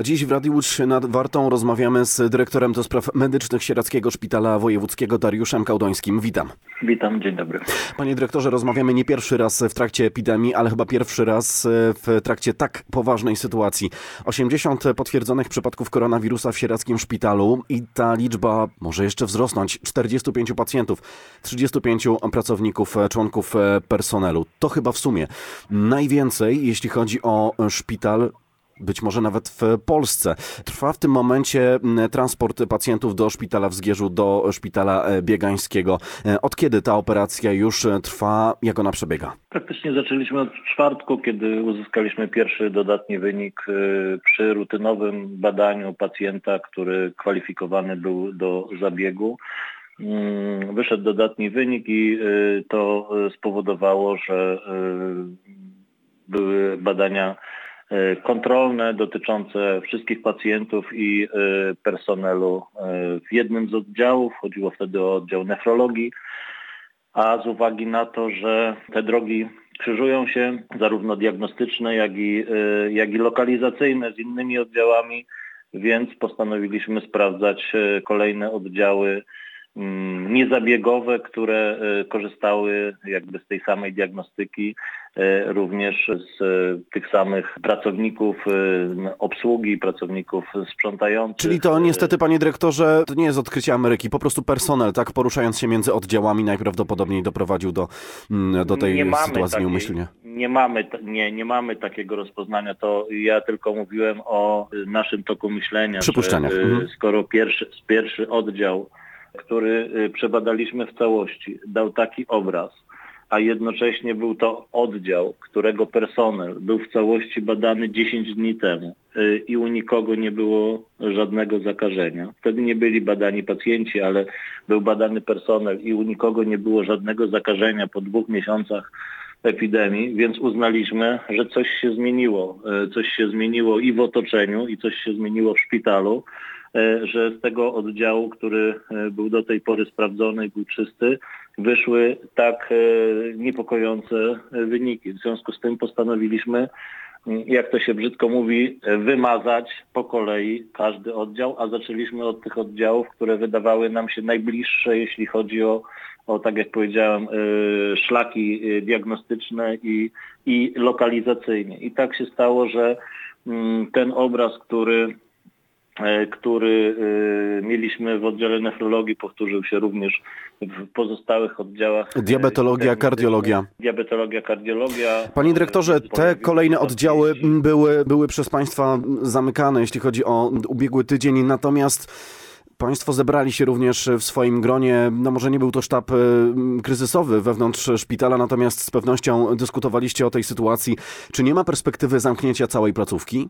Dziś w Radiu Łódź nad Wartą rozmawiamy z dyrektorem do spraw medycznych Sieradzkiego Szpitala Wojewódzkiego Dariuszem Kałdońskim. Witam. Witam, dzień dobry. Panie dyrektorze, rozmawiamy nie pierwszy raz w trakcie epidemii, ale chyba pierwszy raz w trakcie tak poważnej sytuacji. 80 potwierdzonych przypadków koronawirusa w Sieradzkim Szpitalu i ta liczba może jeszcze wzrosnąć. 45 pacjentów, 35 pracowników, członków personelu. To chyba w sumie najwięcej, jeśli chodzi o szpital, być może nawet w Polsce. Trwa w tym momencie transport pacjentów do szpitala w Zgierzu, do szpitala biegańskiego. Od kiedy ta operacja już trwa? Jak ona przebiega? Praktycznie zaczęliśmy od czwartku, kiedy uzyskaliśmy pierwszy dodatni wynik przy rutynowym badaniu pacjenta, który kwalifikowany był do zabiegu. Wyszedł dodatni wynik i to spowodowało, że były badania kontrolne dotyczące wszystkich pacjentów i personelu w jednym z oddziałów. Chodziło wtedy o oddział nefrologii, a z uwagi na to, że te drogi krzyżują się, zarówno diagnostyczne, jak i lokalizacyjne z innymi oddziałami, więc postanowiliśmy sprawdzać kolejne oddziały niezabiegowe, które korzystały jakby z tej samej diagnostyki, również z tych samych pracowników obsługi, pracowników sprzątających. Czyli to niestety, panie dyrektorze, to nie jest odkrycie Ameryki, po prostu personel, tak, poruszając się między oddziałami najprawdopodobniej doprowadził do tej sytuacji nieumyślnie. Nie mamy takiego rozpoznania, to ja tylko mówiłem o naszym toku myślenia, przypuszczeniach. Skoro pierwszy oddział, który przebadaliśmy w całości, dał taki obraz, a jednocześnie był to oddział, którego personel był w całości badany 10 dni temu i u nikogo nie było żadnego zakażenia. Wtedy nie byli badani pacjenci, ale był badany personel i u nikogo nie było żadnego zakażenia po 2 miesiącach epidemii, więc uznaliśmy, że coś się zmieniło. Coś się zmieniło i w otoczeniu, i coś się zmieniło w szpitalu, że z tego oddziału, który był do tej pory sprawdzony i był czysty, wyszły tak niepokojące wyniki. W związku z tym postanowiliśmy, jak to się brzydko mówi, wymazać po kolei każdy oddział, a zaczęliśmy od tych oddziałów, które wydawały nam się najbliższe, jeśli chodzi o tak jak powiedziałem, szlaki diagnostyczne i lokalizacyjne. I tak się stało, że ten obraz, który mieliśmy w oddziale nefrologii, powtórzył się również w pozostałych oddziałach. Diabetologia, kardiologia. Panie dyrektorze, te kolejne oddziały były przez państwa zamykane, jeśli chodzi o ubiegły tydzień, natomiast państwo zebrali się również w swoim gronie, no może nie był to sztab kryzysowy wewnątrz szpitala, natomiast z pewnością dyskutowaliście o tej sytuacji. Czy nie ma perspektywy zamknięcia całej placówki?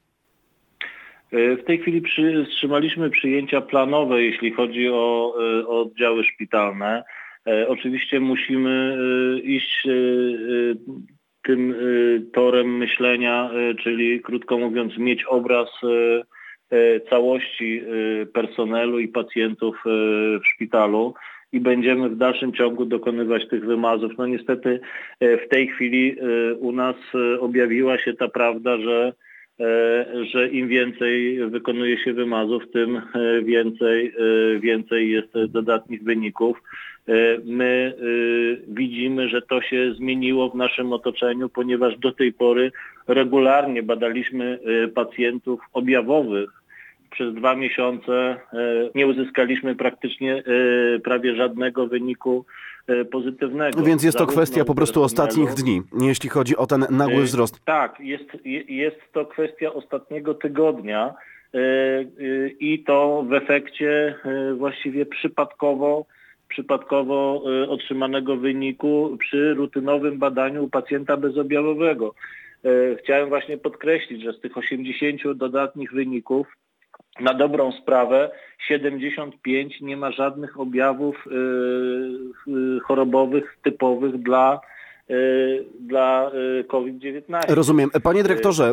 W tej chwili wstrzymaliśmy przyjęcia planowe, jeśli chodzi o oddziały szpitalne. Oczywiście musimy iść tym torem myślenia, czyli krótko mówiąc mieć obraz całości personelu i pacjentów w szpitalu i będziemy w dalszym ciągu dokonywać tych wymazów. No niestety w tej chwili u nas objawiła się ta prawda, że im więcej wykonuje się wymazów, tym więcej jest dodatnich wyników. My widzimy, że to się zmieniło w naszym otoczeniu, ponieważ do tej pory regularnie badaliśmy pacjentów objawowych. Przez 2 miesiące nie uzyskaliśmy praktycznie prawie żadnego wyniku pozytywnego. Więc jest to kwestia po prostu ostatnich dni, jeśli chodzi o ten nagły wzrost. Tak, jest to kwestia ostatniego tygodnia i to w efekcie właściwie przypadkowo otrzymanego wyniku przy rutynowym badaniu u pacjenta bezobjawowego. Chciałem właśnie podkreślić, że z tych 80 dodatnich wyników na dobrą sprawę 75 nie ma żadnych objawów chorobowych typowych dla dla COVID-19. Rozumiem. Panie dyrektorze...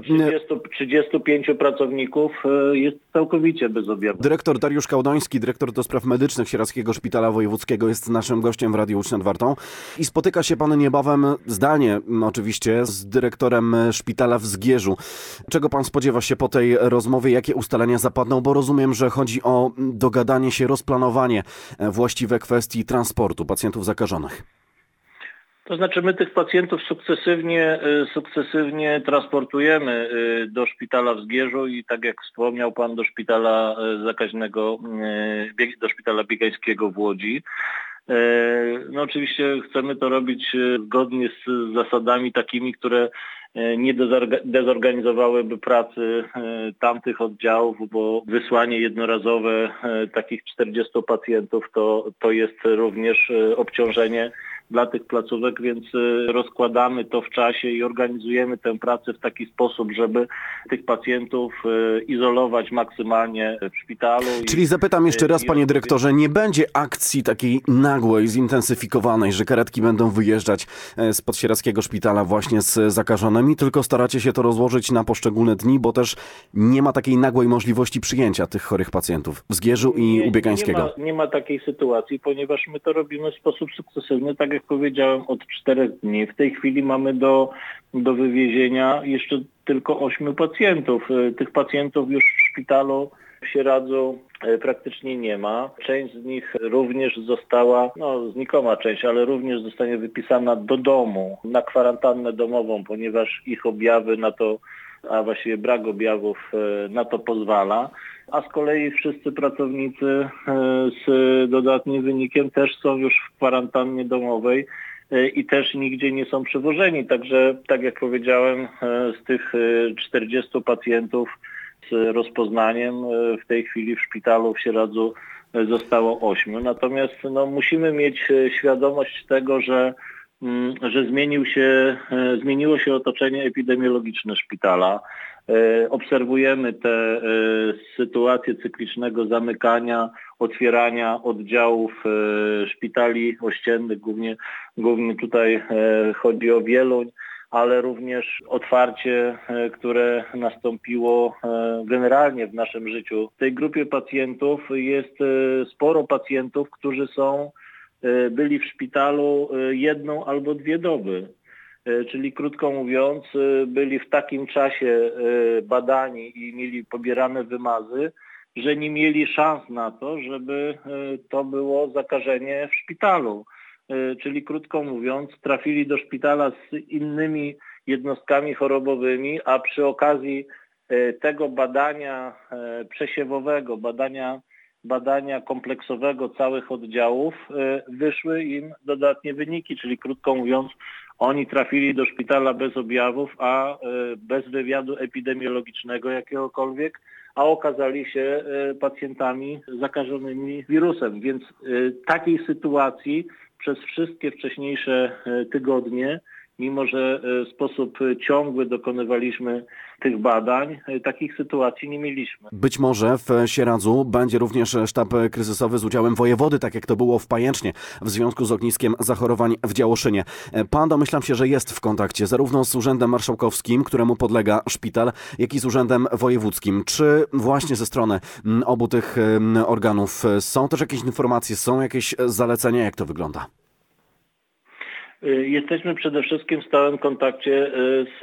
35 pracowników jest całkowicie bezobjawowych. Dyrektor Dariusz Kałdoński, dyrektor do spraw medycznych Sieradzkiego Szpitala Wojewódzkiego jest naszym gościem w Radiu Łódź nad Wartą i spotyka się pan niebawem, zdalnie oczywiście, z dyrektorem szpitala w Zgierzu. Czego pan spodziewa się po tej rozmowie? Jakie ustalenia zapadną? Bo rozumiem, że chodzi o dogadanie się, rozplanowanie właściwe kwestii transportu pacjentów zakażonych. To znaczy my tych pacjentów sukcesywnie transportujemy do szpitala w Zgierzu i tak jak wspomniał pan, do szpitala zakaźnego, do szpitala biegańskiego w Łodzi. No oczywiście chcemy to robić zgodnie z zasadami takimi, które nie dezorganizowałyby pracy tamtych oddziałów, bo wysłanie jednorazowe takich 40 pacjentów to jest również obciążenie dla tych placówek, więc rozkładamy to w czasie i organizujemy tę pracę w taki sposób, żeby tych pacjentów izolować maksymalnie w szpitalu. Czyli zapytam jeszcze raz, panie dyrektorze, nie będzie akcji takiej nagłej, zintensyfikowanej, że karetki będą wyjeżdżać spod Sieradzkiego Szpitala właśnie z zakażonymi, tylko staracie się to rozłożyć na poszczególne dni, bo też nie ma takiej nagłej możliwości przyjęcia tych chorych pacjentów w Zgierzu i u Biegańskiego. Nie ma takiej sytuacji, ponieważ my to robimy w sposób sukcesywny, tak jak powiedziałem, od 4 dni. W tej chwili mamy do wywiezienia jeszcze tylko 8 pacjentów. Tych pacjentów już w szpitalu w Sieradzu praktycznie nie ma. Część z nich również została, znikoma część, ale również zostanie wypisana do domu na kwarantannę domową, ponieważ ich objawy na to, a właściwie brak objawów na to pozwala. A z kolei wszyscy pracownicy z dodatnim wynikiem też są już w kwarantannie domowej i też nigdzie nie są przewożeni. Także, tak jak powiedziałem, z tych 40 pacjentów z rozpoznaniem w tej chwili w szpitalu w Sieradzu zostało 8. Natomiast musimy mieć świadomość tego, że zmieniło się otoczenie epidemiologiczne szpitala. Obserwujemy te sytuacje cyklicznego zamykania, otwierania oddziałów szpitali ościennych, głównie tutaj chodzi o Wieluń, ale również otwarcie, które nastąpiło generalnie w naszym życiu. W tej grupie pacjentów jest sporo pacjentów, którzy byli w szpitalu 1 albo 2 doby. Czyli krótko mówiąc, byli w takim czasie badani i mieli pobierane wymazy, że nie mieli szans na to, żeby to było zakażenie w szpitalu. Czyli krótko mówiąc, trafili do szpitala z innymi jednostkami chorobowymi, a przy okazji tego badania przesiewowego, badania kompleksowego całych oddziałów wyszły im dodatnie wyniki, czyli krótko mówiąc, oni trafili do szpitala bez objawów, a bez wywiadu epidemiologicznego jakiegokolwiek, a okazali się pacjentami zakażonymi wirusem. Więc takiej sytuacji przez wszystkie wcześniejsze tygodnie, mimo że w sposób ciągły dokonywaliśmy tych badań, takich sytuacji nie mieliśmy. Być może w Sieradzu będzie również sztab kryzysowy z udziałem wojewody, tak jak to było w Pajęcznie, w związku z ogniskiem zachorowań w Działoszynie. Pan, domyślam się, że jest w kontakcie zarówno z Urzędem Marszałkowskim, któremu podlega szpital, jak i z Urzędem Wojewódzkim. Czy właśnie ze strony obu tych organów są też jakieś informacje, są jakieś zalecenia, jak to wygląda? Jesteśmy przede wszystkim w stałym kontakcie z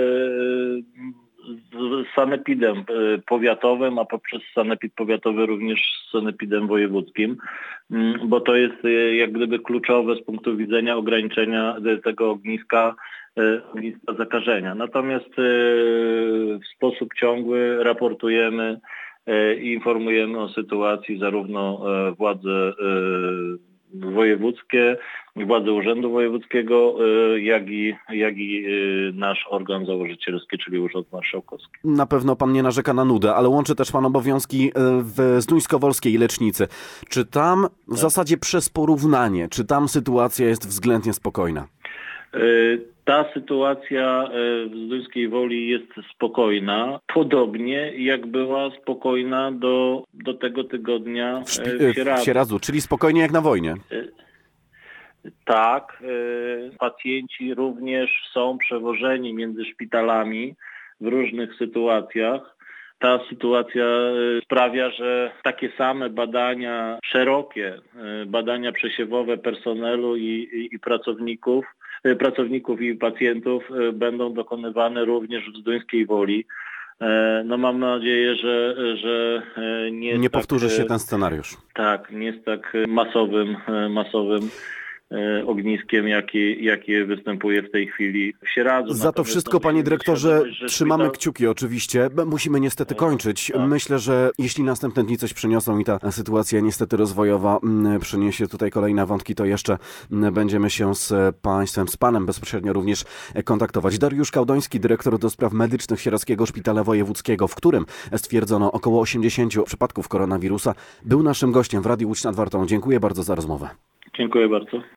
sanepidem powiatowym, a poprzez sanepid powiatowy również z sanepidem wojewódzkim, bo to jest jak gdyby kluczowe z punktu widzenia ograniczenia tego ogniska zakażenia. Natomiast w sposób ciągły raportujemy i informujemy o sytuacji zarówno władze wojewódzkie, władze Urzędu Wojewódzkiego, jak i nasz organ założycielski, czyli Urząd Marszałkowski. Na pewno pan nie narzeka na nudę, ale łączy też pan obowiązki w Zduńskowolskiej Lecznicy. Czy tam w zasadzie przez porównanie, czy tam sytuacja jest względnie spokojna? Ta sytuacia w Zduńskiej Woli jest spokojna, podobnie jak była spokojna do tego tygodnia w Sieradzu. W Sieradzu, czyli spokojnie jak na wojnie. Tak, pacjenci również są przewożeni między szpitalami w różnych sytuacjach. Ta sytuacja sprawia, że takie same badania, szerokie badania przesiewowe personelu i pracowników i pacjentów będą dokonywane również w Zduńskiej Woli. No mam nadzieję, że Nie powtórzy się ten scenariusz. Tak, nie jest tak masowym ogniskiem, jakie występuje w tej chwili w Sieradzu. Za to wszystko, panie dyrektorze, trzymamy kciuki oczywiście. Musimy niestety kończyć. Tak. Myślę, że jeśli następne dni coś przyniosą i ta sytuacja niestety rozwojowa przyniesie tutaj kolejne wątki, to jeszcze będziemy się z państwem, z panem bezpośrednio również kontaktować. Dariusz Kałdoński, dyrektor do spraw medycznych Sieradzkiego Szpitala Wojewódzkiego, w którym stwierdzono około 80 przypadków koronawirusa, był naszym gościem w Radiu Łódź nad Wartą. Dziękuję bardzo za rozmowę. Dziękuję bardzo.